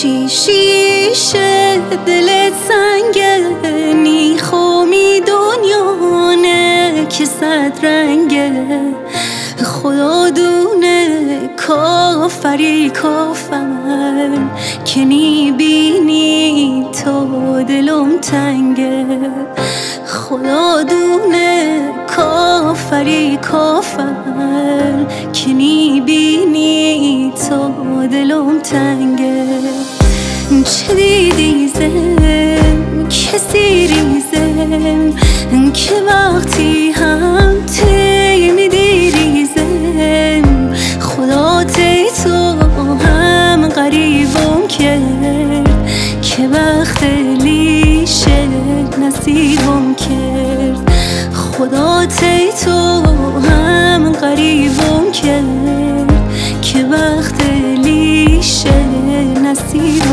شیشه دلت سنگه، نیخومی دنیا نه که صد رنگه. خدا دونه کافری کافر که میبینی تو دلم تنگه. خدا دونه کافری کافر که میبینی تو دلم تنگه. چه دیدی زم کسی ریزم که وقتی هم تی میدی ریزم. خدا تی تو هم غریبم کرد که وقت لیشه نصیبم کرد. خدا تی تو هم غریبم کرد که وقت لیشه نصیبم